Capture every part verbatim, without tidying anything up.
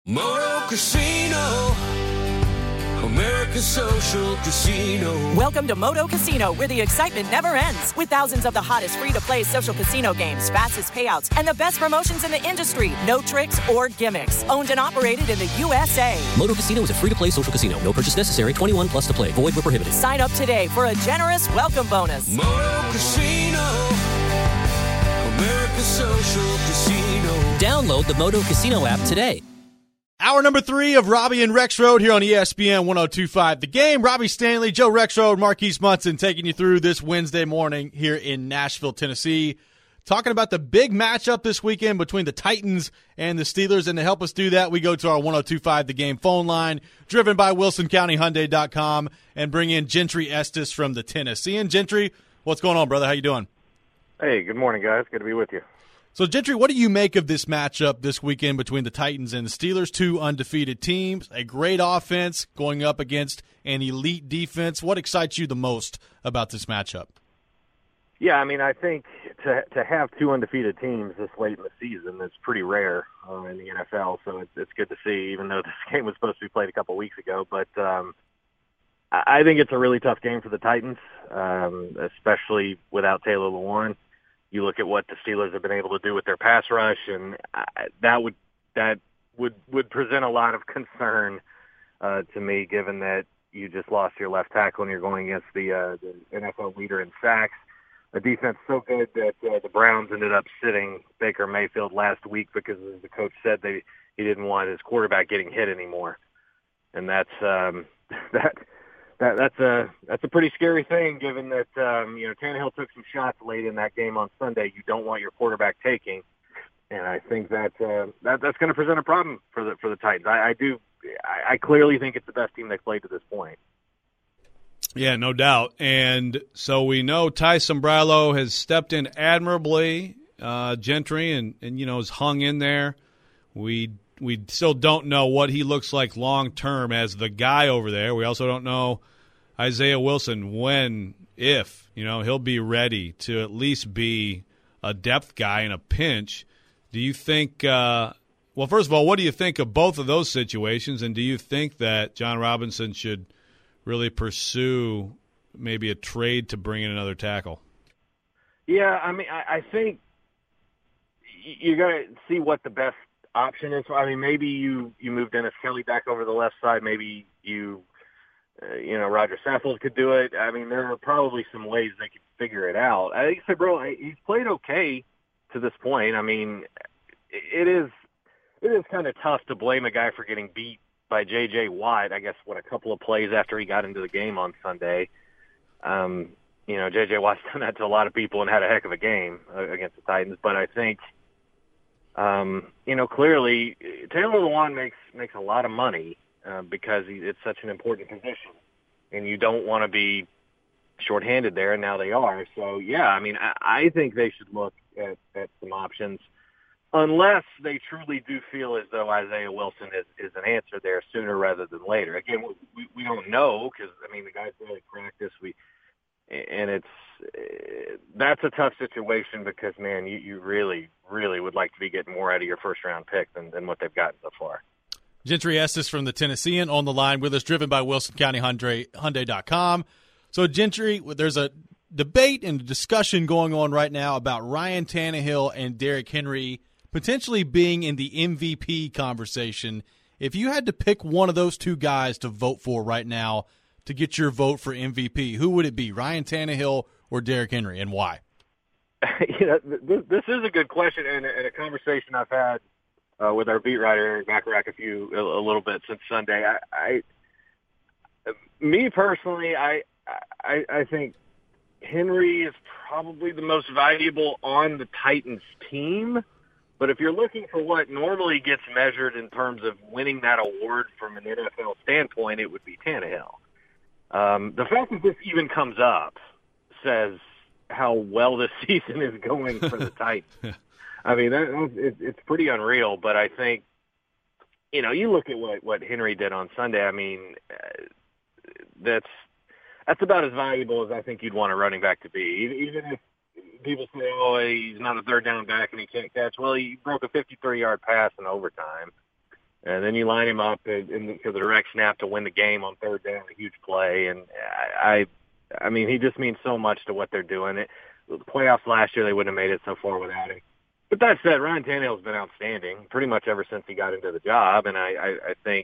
Moto Casino, America's Social Casino. Welcome to Moto Casino, where the excitement never ends. With thousands of the hottest free-to-play social casino games, fastest payouts, and the best promotions in the industry. No tricks or gimmicks. Owned and operated in the U S A. Moto Casino is a free-to-play social casino. No purchase necessary. twenty-one plus to play. Void where prohibited. Sign up today for a generous welcome bonus. Moto Casino, America's Social Casino. Download the Moto Casino app today. Hour number three of Robbie and Rexroad here on E S P N one oh two point five. The Game, Robbie Stanley, Joe Rexroad, Marquise Munson taking you through this Wednesday morning here in Nashville, Tennessee. Talking about the big matchup this weekend between the Titans and the Steelers. And to help us do that, we go to our one oh two point five The Game phone line, driven by Wilson County Hyundai dot com, and bring in Gentry Estes from the Tennessean. Gentry, what's going on, brother? How you doing? Hey, good morning, guys. Good to be with you. So, Gentry, what do you make of this matchup this weekend between the Titans and the Steelers? Two undefeated teams, a great offense going up against an elite defense. What excites you the most about this matchup? Yeah, I mean, I think to to have two undefeated teams this late in the season is pretty rare uh, in the N F L, so it's, it's good to see, even though this game was supposed to be played a couple weeks ago. But um, I, I think it's a really tough game for the Titans, um, especially without Taylor Lewan. You look at what the Steelers have been able to do with their pass rush, and that would that would would present a lot of concern uh, to me, given that you just lost your left tackle and you're going against the, uh, the N F L leader in sacks. A defense so good that uh, the Browns ended up sitting Baker Mayfield last week because, as the coach said, they he didn't want his quarterback getting hit anymore, and that's um, that. That, that's a that's a pretty scary thing, given that um, you know Tannehill took some shots late in that game on Sunday. You don't want your quarterback taking, and I think that uh, that that's going to present a problem for the for the Titans. I, I do I, I clearly think it's the best team they've played to this point. Yeah, no doubt. And so we know Ty Sombrello has stepped in admirably, uh, Gentry, and, and you know has hung in there. We we still don't know what he looks like long term as the guy over there. We also don't know Isaiah Wilson, when, if, you know, he'll be ready to at least be a depth guy in a pinch. Do you think, uh, well, first of all, what do you think of both of those situations, and do you think that John Robinson should really pursue maybe a trade to bring in another tackle? Yeah, I mean, I, I think you got to see what the best option is. I mean, maybe you, you move Dennis Kelly back over the left side. Maybe you – Uh, you know, Roger Saffold could do it. I mean, there are probably some ways they could figure it out. I think Sabro, he's played okay to this point. I mean, it is it is kind of tough to blame a guy for getting beat by J J. Watt, I guess, what, a couple of plays after he got into the game on Sunday. Um, you know, J J. Watt's done that to a lot of people and had a heck of a game uh, against the Titans. But I think, um, you know, clearly Taylor Lewan makes makes a lot of money. Uh, because he, it's such an important position, and you don't want to be shorthanded there, and now they are. So, yeah, I mean, I, I think they should look at, at some options, unless they truly do feel as though Isaiah Wilson is, is an answer there sooner rather than later. Again, we, we don't know because, I mean, the guy's really practiced. We, and it's that's a tough situation because, man, you, you really, really would like to be getting more out of your first-round pick than, than what they've gotten so far. Gentry Estes from the Tennessean on the line with us, driven by Wilson County Hyundai dot com. So, Gentry, there's a debate and discussion going on right now about Ryan Tannehill and Derrick Henry potentially being in the M V P conversation. If you had to pick one of those two guys to vote for right now to get your vote for M V P, who would it be, Ryan Tannehill or Derrick Henry, and why? You know, this, this is a good question and, and a conversation I've had Uh, with our beat writer Eric Bacharach a few a, a little bit since Sunday. I, I me personally, I, I I think Henry is probably the most valuable on the Titans team. But if you're looking for what normally gets measured in terms of winning that award from an N F L standpoint, it would be Tannehill. Um, the fact that this even comes up says how well this season is going for the Titans. I mean, that, it, it's pretty unreal, but I think, you know, you look at what, what Henry did on Sunday. I mean, uh, that's that's about as valuable as I think you'd want a running back to be. Even if people say, oh, he's not a third down back and he can't catch. Well, he broke a fifty-three-yard pass in overtime. And then you line him up in, in the, to the direct snap to win the game on third down, a huge play. And I, I, I mean, he just means so much to what they're doing. It, the playoffs last year, they wouldn't have made it so far without him. But that said, Ryan Tannehill's been outstanding pretty much ever since he got into the job. And I, I, I think,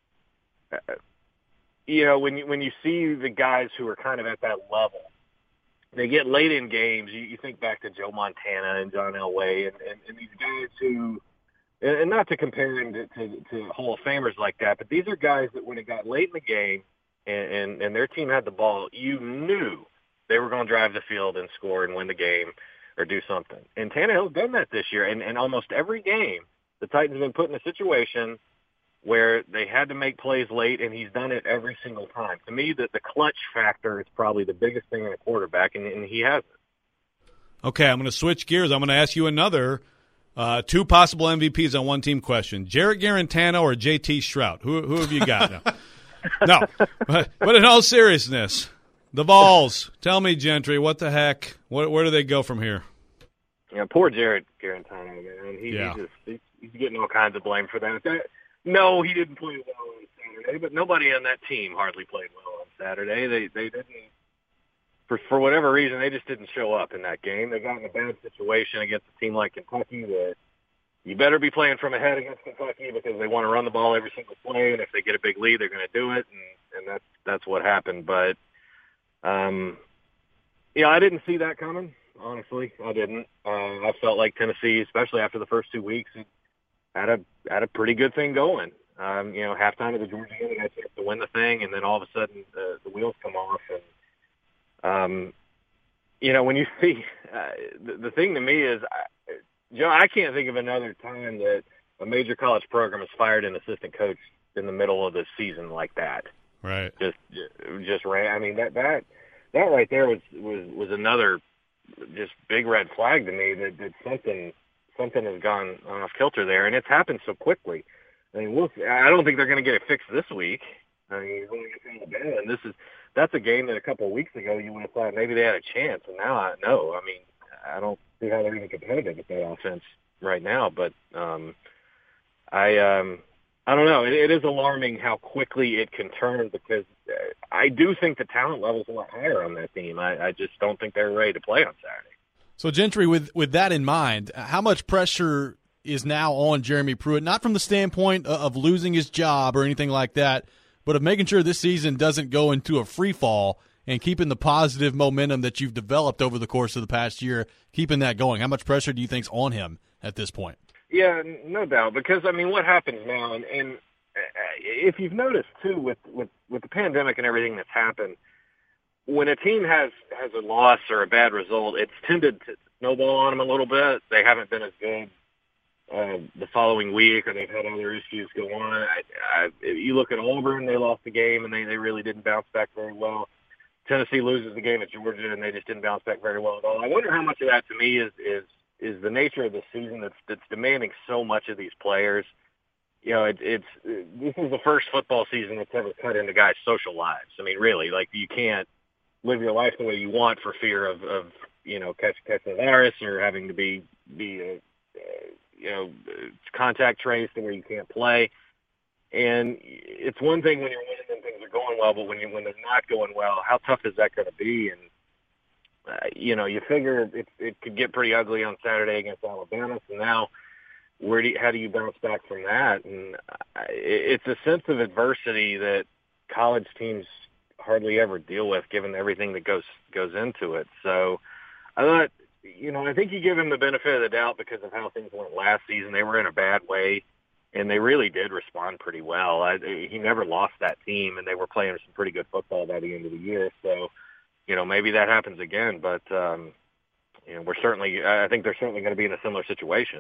uh, you know, when you, when you see the guys who are kind of at that level, they get late in games. You, you think back to Joe Montana and John Elway and, and, and these guys who, and not to compare him to, to, to Hall of Famers like that, but these are guys that when it got late in the game and, and, and their team had the ball, you knew they were going to drive the field and score and win the game or do something. And Tannehill's done that this year. And, and almost every game, the Titans have been put in a situation where they had to make plays late, and he's done it every single time. To me, the, the clutch factor is probably the biggest thing in a quarterback, and, and he has it. Okay, I'm going to switch gears. I'm going to ask you another uh, two possible M V Ps on one team question. Jarrett Guarantano or J T Shrout? Who, who have you got? No, no. But, but in all seriousness, the Vols, tell me, Gentry, what the heck? What, where do they go from here? Yeah, poor Jarrett Guarantano, man. He, yeah. he just, he, he's getting all kinds of blame for that. that. No, he didn't play well on Saturday, but nobody on that team hardly played well on Saturday. They they didn't, for for whatever reason, they just didn't show up in that game. They got in a bad situation against a team like Kentucky that you better be playing from ahead against Kentucky because they want to run the ball every single play, and if they get a big lead, they're going to do it, and, and that's that's what happened. But, um, yeah, I didn't see that coming, honestly. I didn't. Uh, I felt like Tennessee, especially after the first two weeks, had a had a pretty good thing going. Um, you know, halftime of the Georgia game, they got a chance to win the thing, and then all of a sudden uh, the wheels come off. And um, you know, when you see uh, the, the thing to me is, I, Joe, I can't think of another time that a major college program has fired an assistant coach in the middle of the season like that. Right. Just, just ran. I mean, that that that right there was was was another just big red flag to me that, that something. Something has gone off kilter there, and it's happened so quickly. I mean, we'll, I don't think they're going to get it fixed this week. I mean, you're going to Alabama, and this is that's a game that a couple of weeks ago you would have thought maybe they had a chance, and now I no. I mean, I don't see how they're even competitive with that offense right now. But um, I um, I don't know. It, it is alarming how quickly it can turn because I do think the talent level is a lot higher on that team. I, I just don't think they're ready to play on Saturday. So, Gentry, with, with that in mind, how much pressure is now on Jeremy Pruitt, not from the standpoint of losing his job or anything like that, but of making sure this season doesn't go into a free fall and keeping the positive momentum that you've developed over the course of the past year, keeping that going? How much pressure do you think's on him at this point? Yeah, no doubt. Because, I mean, what happens now, and, and if you've noticed, too, with, with, with the pandemic and everything that's happened, when a team has, has a loss or a bad result, it's tended to snowball on them a little bit. They haven't been as good uh, the following week, or they've had other issues go on. I, I, you look at Auburn, they lost the game, and they, they really didn't bounce back very well. Tennessee loses the game at Georgia, and they just didn't bounce back very well at all. I wonder how much of that, to me, is is, is the nature of the season that's, that's demanding so much of these players. You know, it, it's this is the first football season that's ever cut into guys' social lives. I mean, really, like you can't live your life the way you want for fear of, of you know, catch, catching the virus or having to be, be uh, uh, you know, contact traced to where you can't play. And it's one thing when you're winning and things are going well, but when you when they're not going well, how tough is that going to be? And, uh, you know, you figure it, it could get pretty ugly on Saturday against Alabama. So now where do you, how do you bounce back from that? And uh, it, it's a sense of adversity that college teams hardly ever deal with, given everything that goes goes into it. So I thought, you know, I think you give him the benefit of the doubt because of how things went last season. They were in a bad way, and they really did respond pretty well. I, he never lost that team, and they were playing some pretty good football by the end of the year. So, you know, maybe that happens again. But, um, you know, we're certainly, I think they're certainly going to be in a similar situation.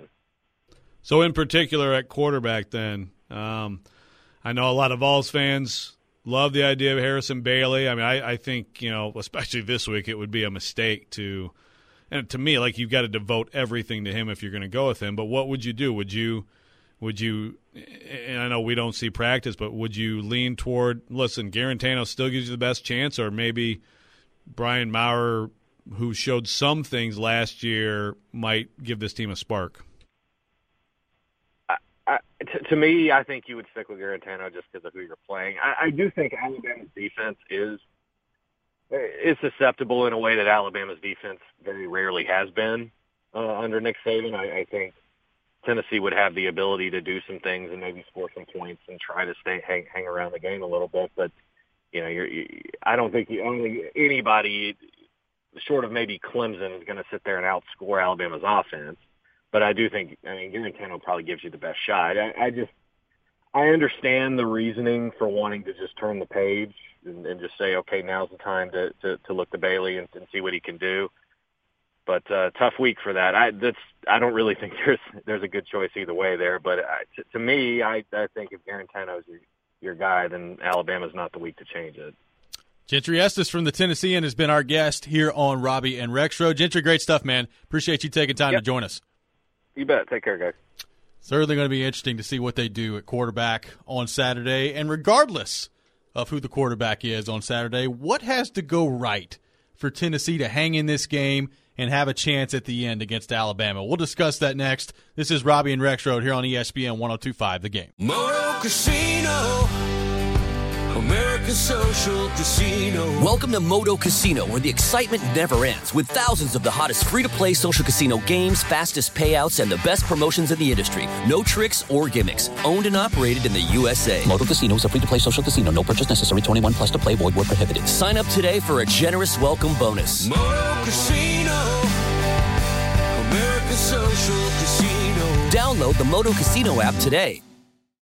So in particular at quarterback then, um, I know a lot of Vols fans love the idea of Harrison Bailey. I mean, I, I think, you know, especially this week, it would be a mistake to – and to me, like, you've got to devote everything to him if you're going to go with him. But what would you do? Would you – would you – and I know we don't see practice, but would you lean toward – listen, Guarantano still gives you the best chance, or maybe Brian Maurer, who showed some things last year, might give this team a spark? I, to, to me, I think you would stick with Garantano just because of who you're playing. I, I do think Alabama's defense is is susceptible in a way that Alabama's defense very rarely has been uh, under Nick Saban. I, I think Tennessee would have the ability to do some things and maybe score some points and try to stay hang, hang around the game a little bit. But you know, you're, you, I don't think you, I don't think anybody short of maybe Clemson is going to sit there and outscore Alabama's offense. But I do think, I mean, Garantano probably gives you the best shot. I, I just, I understand the reasoning for wanting to just turn the page and, and just say, okay, now's the time to, to, to look to Bailey and, and see what he can do. But uh, tough week for that. I that's I don't really think there's there's a good choice either way there. But I, to, to me, I, I think if Garantano's your, your guy, then Alabama's not the week to change it. Gentry Estes from the Tennessean has been our guest here on Robbie and Rexroad. Gentry, great stuff, man. Appreciate you taking time yep. to join us. You bet. Take care, guys. Certainly going to be interesting to see what they do at quarterback on Saturday. And regardless of who the quarterback is on Saturday, what has to go right for Tennessee to hang in this game and have a chance at the end against Alabama? We'll discuss that next. This is Robbie and Rexroad here on E S P N one oh two point five The Game. Moto Casino, America's Social Casino. Welcome to Moto Casino, where the excitement never ends, with thousands of the hottest free-to-play social casino games, fastest payouts, and the best promotions in the industry. No tricks or gimmicks. Owned and operated in the U S A. Moto Casino is a free-to-play social casino. No purchase necessary. twenty-one plus to play. Void where prohibited. Sign up today for a generous welcome bonus. Moto Casino, America's Social Casino. Download the Moto Casino app today.